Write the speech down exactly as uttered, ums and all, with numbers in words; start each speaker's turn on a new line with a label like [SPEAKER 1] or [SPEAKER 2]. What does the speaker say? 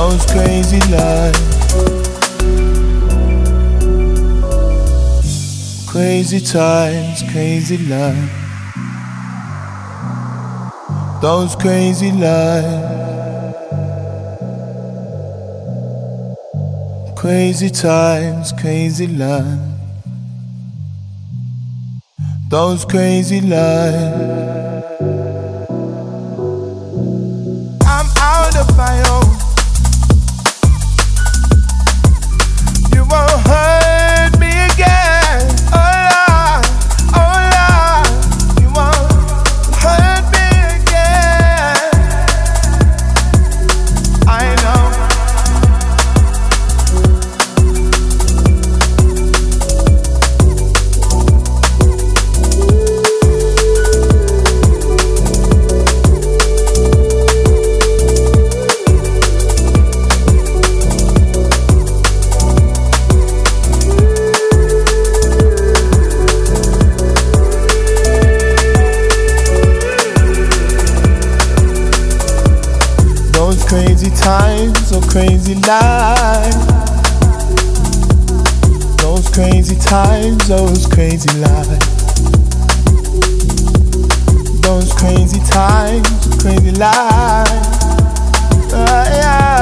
[SPEAKER 1] those crazy lies. Crazy times, crazy lies. Those crazy lies. Crazy times, crazy lies. Those crazy lies. I'm out of my own. You won't hurt me again. Oh Lord, oh Lord, you won't hurt me again. I know. Crazy times or crazy lives. Those crazy times, those crazy lives. Those crazy times, crazy lives. Uh, yeah.